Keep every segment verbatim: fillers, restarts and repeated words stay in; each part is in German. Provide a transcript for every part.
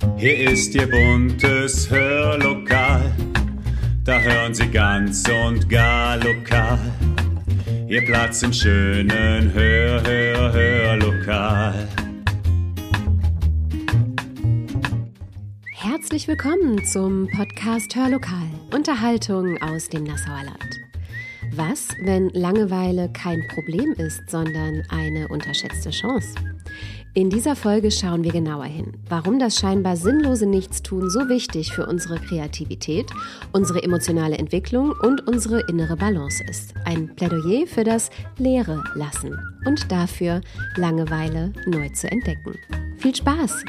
Hier ist Ihr buntes Hörlokal, da hören Sie ganz und gar lokal. Ihr Platz im schönen Hör, Hör, Hörlokal. Herzlich willkommen zum Podcast Hörlokal, Unterhaltung aus dem Nassauer Land. Was, wenn Langeweile kein Problem ist, sondern eine unterschätzte Chance? In dieser Folge schauen wir genauer hin, warum das scheinbar sinnlose Nichtstun so wichtig für unsere Kreativität, unsere emotionale Entwicklung und unsere innere Balance ist. Ein Plädoyer für das Leere lassen und dafür, Langeweile neu zu entdecken. Viel Spaß!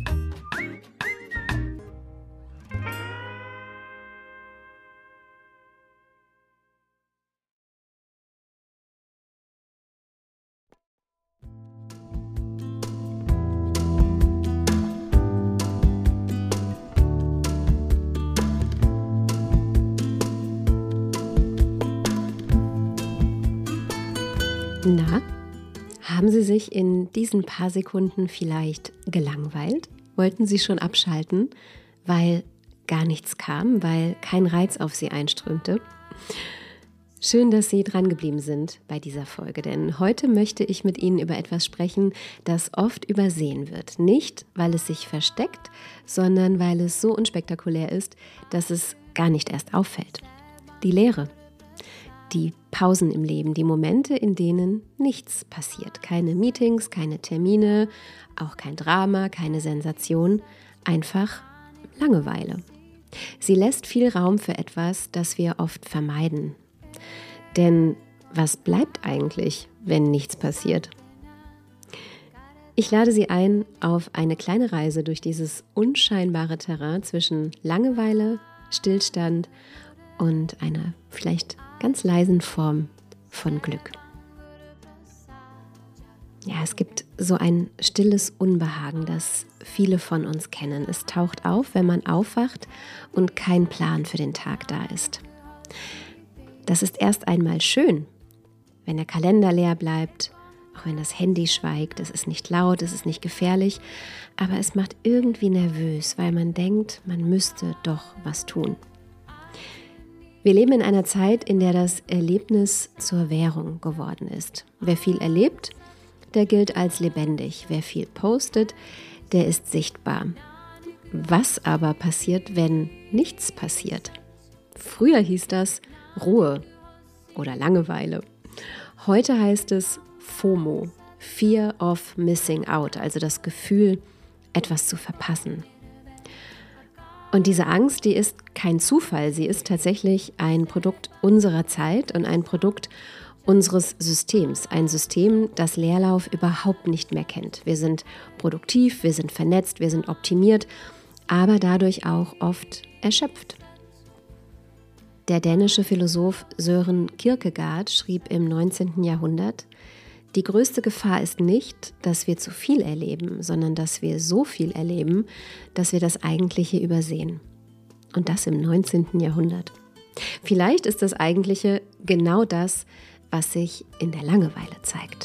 Na, haben Sie sich in diesen paar Sekunden vielleicht gelangweilt? Wollten Sie schon abschalten, weil gar nichts kam, weil kein Reiz auf Sie einströmte? Schön, dass Sie dran geblieben sind bei dieser Folge, denn heute möchte ich mit Ihnen über etwas sprechen, das oft übersehen wird. Nicht, weil es sich versteckt, sondern weil es so unspektakulär ist, dass es gar nicht erst auffällt. Die Leere. Die Pausen im Leben, die Momente, in denen nichts passiert. Keine Meetings, keine Termine, auch kein Drama, keine Sensation, einfach Langeweile. Sie lässt viel Raum für etwas, das wir oft vermeiden. Denn was bleibt eigentlich, wenn nichts passiert? Ich lade Sie ein auf eine kleine Reise durch dieses unscheinbare Terrain zwischen Langeweile, Stillstand und einer vielleicht ganz leisen Form von Glück. Ja, es gibt so ein stilles Unbehagen, das viele von uns kennen. Es taucht auf, wenn man aufwacht und kein Plan für den Tag da ist. Das ist erst einmal schön, wenn der Kalender leer bleibt, auch wenn das Handy schweigt, es ist nicht laut, es ist nicht gefährlich, aber es macht irgendwie nervös, weil man denkt, man müsste doch was tun. Wir leben in einer Zeit, in der das Erlebnis zur Währung geworden ist. Wer viel erlebt, der gilt als lebendig. Wer viel postet, der ist sichtbar. Was aber passiert, wenn nichts passiert? Früher hieß das Ruhe oder Langeweile. Heute heißt es FOMO, Fear of Missing Out, also das Gefühl, etwas zu verpassen. Und diese Angst, die ist kein Zufall, sie ist tatsächlich ein Produkt unserer Zeit und ein Produkt unseres Systems. Ein System, das Leerlauf überhaupt nicht mehr kennt. Wir sind produktiv, wir sind vernetzt, wir sind optimiert, aber dadurch auch oft erschöpft. Der dänische Philosoph Søren Kierkegaard schrieb im neunzehnten Jahrhundert: Die größte Gefahr ist nicht, dass wir zu viel erleben, sondern dass wir so viel erleben, dass wir das Eigentliche übersehen. Und das im neunzehnten Jahrhundert. Vielleicht ist das Eigentliche genau das, was sich in der Langeweile zeigt.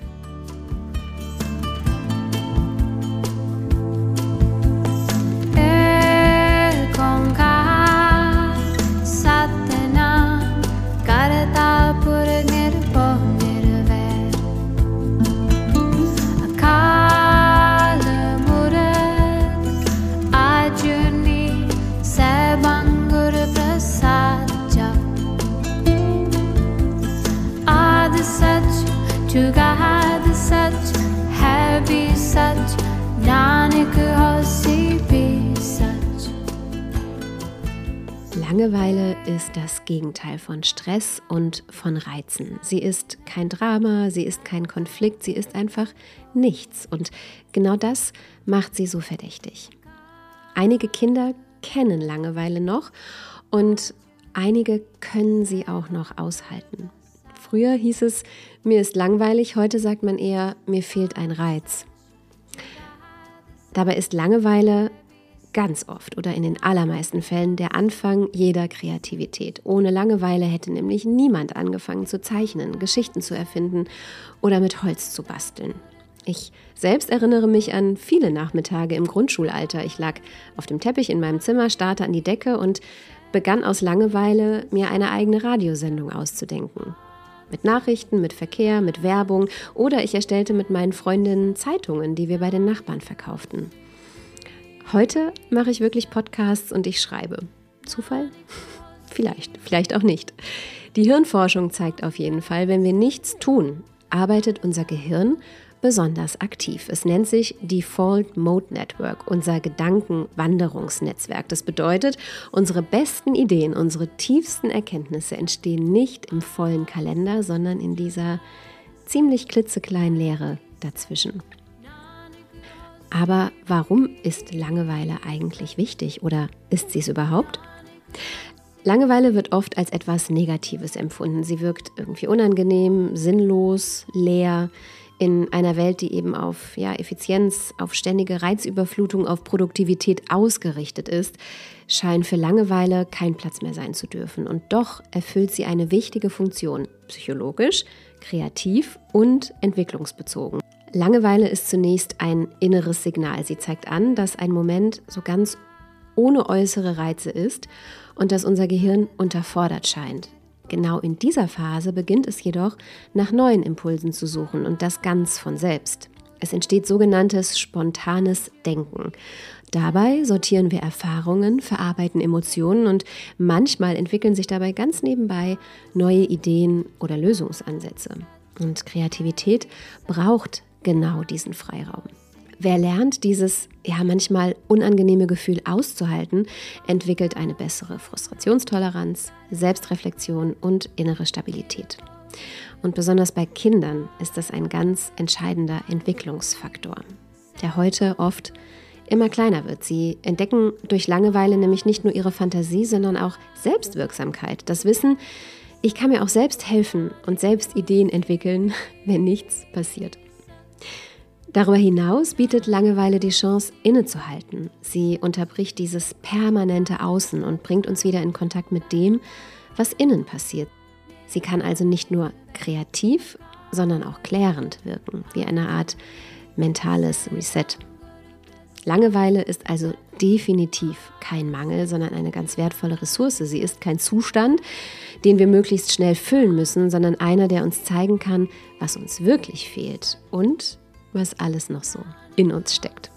Langeweile ist das Gegenteil von Stress und von Reizen. Sie ist kein Drama, sie ist kein Konflikt, sie ist einfach nichts. Und genau das macht sie so verdächtig. Einige Kinder kennen Langeweile noch und einige können sie auch noch aushalten. Früher hieß es, mir ist langweilig, heute sagt man eher, mir fehlt ein Reiz. Dabei ist Langeweile ganz oft oder in den allermeisten Fällen der Anfang jeder Kreativität. Ohne Langeweile hätte nämlich niemand angefangen zu zeichnen, Geschichten zu erfinden oder mit Holz zu basteln. Ich selbst erinnere mich an viele Nachmittage im Grundschulalter. Ich lag auf dem Teppich in meinem Zimmer, starrte an die Decke und begann aus Langeweile, mir eine eigene Radiosendung auszudenken. Mit Nachrichten, mit Verkehr, mit Werbung oder ich erstellte mit meinen Freundinnen Zeitungen, die wir bei den Nachbarn verkauften. Heute mache ich wirklich Podcasts und ich schreibe. Zufall? Vielleicht, vielleicht auch nicht. Die Hirnforschung zeigt auf jeden Fall, wenn wir nichts tun, arbeitet unser Gehirn besonders aktiv. Es nennt sich Default Mode Network, unser Gedankenwanderungsnetzwerk. Das bedeutet, unsere besten Ideen, unsere tiefsten Erkenntnisse entstehen nicht im vollen Kalender, sondern in dieser ziemlich klitzekleinen Leere dazwischen. Aber warum ist Langeweile eigentlich wichtig oder ist sie es überhaupt? Langeweile wird oft als etwas Negatives empfunden. Sie wirkt irgendwie unangenehm, sinnlos, leer. In einer Welt, die eben auf ja, Effizienz, auf ständige Reizüberflutung, auf Produktivität ausgerichtet ist, scheint für Langeweile kein Platz mehr sein zu dürfen. Und doch erfüllt sie eine wichtige Funktion, psychologisch, kreativ und entwicklungsbezogen. Langeweile ist zunächst ein inneres Signal. Sie zeigt an, dass ein Moment so ganz ohne äußere Reize ist und dass unser Gehirn unterfordert scheint. Genau in dieser Phase beginnt es jedoch, nach neuen Impulsen zu suchen und das ganz von selbst. Es entsteht sogenanntes spontanes Denken. Dabei sortieren wir Erfahrungen, verarbeiten Emotionen und manchmal entwickeln sich dabei ganz nebenbei neue Ideen oder Lösungsansätze. Und Kreativität braucht genau diesen Freiraum. Wer lernt, dieses ja manchmal unangenehme Gefühl auszuhalten, entwickelt eine bessere Frustrationstoleranz, Selbstreflexion und innere Stabilität. Und besonders bei Kindern ist das ein ganz entscheidender Entwicklungsfaktor, der heute oft immer kleiner wird. Sie entdecken durch Langeweile nämlich nicht nur ihre Fantasie, sondern auch Selbstwirksamkeit. Das Wissen, ich kann mir auch selbst helfen und selbst Ideen entwickeln, wenn nichts passiert. Darüber hinaus bietet Langeweile die Chance, innezuhalten. Sie unterbricht dieses permanente Außen und bringt uns wieder in Kontakt mit dem, was innen passiert. Sie kann also nicht nur kreativ, sondern auch klärend wirken, wie eine Art mentales Reset. Langeweile ist also definitiv kein Mangel, sondern eine ganz wertvolle Ressource. Sie ist kein Zustand, den wir möglichst schnell füllen müssen, sondern einer, der uns zeigen kann, was uns wirklich fehlt und was alles noch so in uns steckt.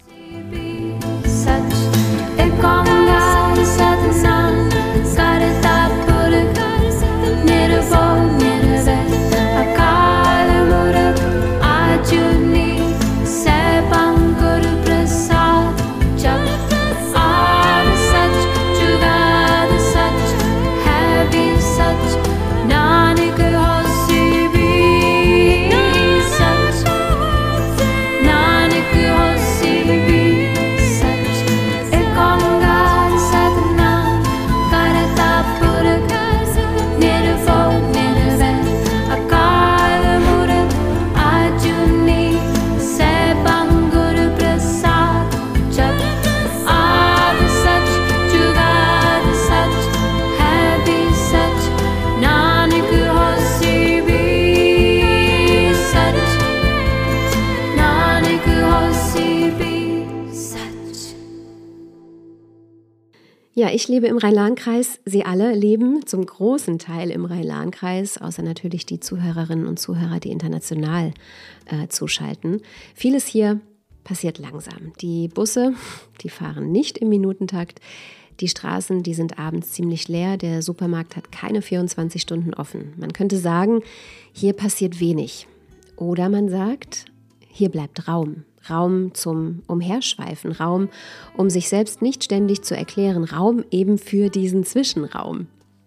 Ja, ich lebe im Rhein-Lahn-Kreis. Sie alle leben zum großen Teil im Rhein-Lahn-Kreis, außer natürlich die Zuhörerinnen und Zuhörer, die international äh, zuschalten. Vieles hier passiert langsam. Die Busse, die fahren nicht im Minutentakt. Die Straßen, die sind abends ziemlich leer. Der Supermarkt hat keine vierundzwanzig Stunden offen. Man könnte sagen, hier passiert wenig. Oder man sagt, hier bleibt Raum. Raum zum Umherschweifen, Raum, um sich selbst nicht ständig zu erklären, Raum eben für diesen Zwischenraum.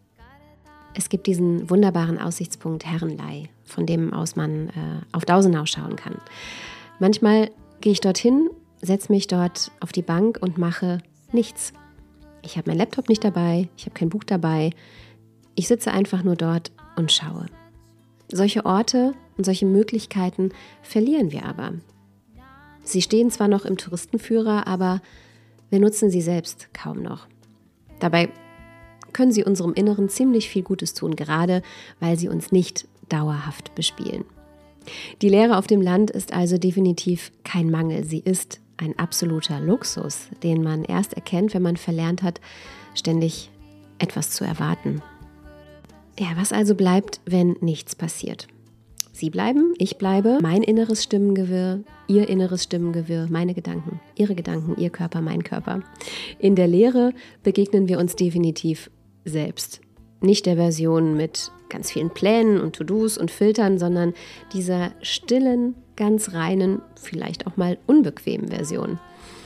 Es gibt diesen wunderbaren Aussichtspunkt Herrenlei, von dem aus man äh, auf Dausenau schauen kann. Manchmal gehe ich dorthin, setze mich dort auf die Bank und mache nichts. Ich habe meinen Laptop nicht dabei, ich habe kein Buch dabei. Ich sitze einfach nur dort und schaue. Solche Orte und solche Möglichkeiten verlieren wir aber. Sie stehen zwar noch im Touristenführer, aber wir nutzen sie selbst kaum noch. Dabei können sie unserem Inneren ziemlich viel Gutes tun, gerade weil sie uns nicht dauerhaft bespielen. Die Leere auf dem Land ist also definitiv kein Mangel. Sie ist ein absoluter Luxus, den man erst erkennt, wenn man verlernt hat, ständig etwas zu erwarten. Ja, was also bleibt, wenn nichts passiert? Sie bleiben, ich bleibe, mein inneres Stimmengewirr, Ihr inneres Stimmengewirr, meine Gedanken, Ihre Gedanken, Ihr Körper, mein Körper. In der Leere begegnen wir uns definitiv selbst. Nicht der Version mit ganz vielen Plänen und To-Dos und Filtern, sondern dieser stillen, ganz reinen, vielleicht auch mal unbequemen Version.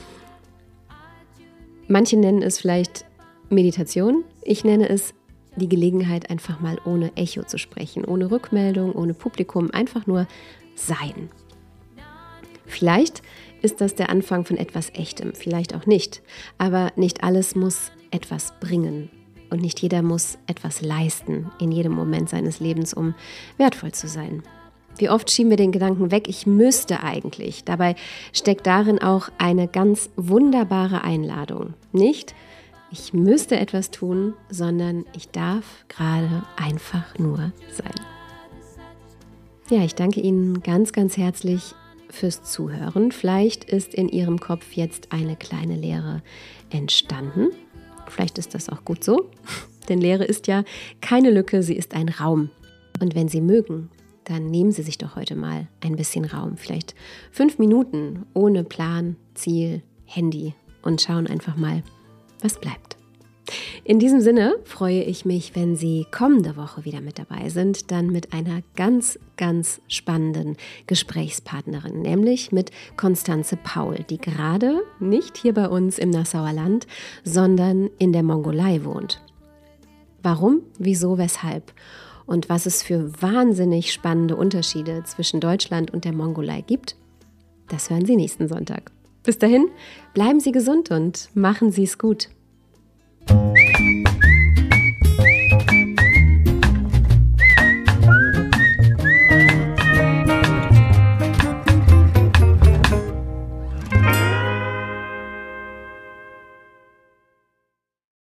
Manche nennen es vielleicht Meditation, ich nenne es die Gelegenheit, einfach mal ohne Echo zu sprechen, ohne Rückmeldung, ohne Publikum, einfach nur sein. Vielleicht ist das der Anfang von etwas Echtem, vielleicht auch nicht, aber nicht alles muss etwas bringen und nicht jeder muss etwas leisten in jedem Moment seines Lebens, um wertvoll zu sein. Wie oft schieben wir den Gedanken weg, ich müsste eigentlich. Dabei steckt darin auch eine ganz wunderbare Einladung. Nicht, ich müsste etwas tun, sondern ich darf gerade einfach nur sein. Ja, ich danke Ihnen ganz, ganz herzlich fürs Zuhören. Vielleicht ist in Ihrem Kopf jetzt eine kleine Leere entstanden. Vielleicht ist das auch gut so, denn Leere ist ja keine Lücke, sie ist ein Raum. Und wenn Sie mögen, dann nehmen Sie sich doch heute mal ein bisschen Raum. Vielleicht fünf Minuten ohne Plan, Ziel, Handy und schauen einfach mal, was bleibt. In diesem Sinne freue ich mich, wenn Sie kommende Woche wieder mit dabei sind, dann mit einer ganz, ganz spannenden Gesprächspartnerin, nämlich mit Constanze Paul, die gerade nicht hier bei uns im Nassauer Land, sondern in der Mongolei wohnt. Warum, wieso, weshalb und was es für wahnsinnig spannende Unterschiede zwischen Deutschland und der Mongolei gibt, das hören Sie nächsten Sonntag. Bis dahin, bleiben Sie gesund und machen Sie es gut.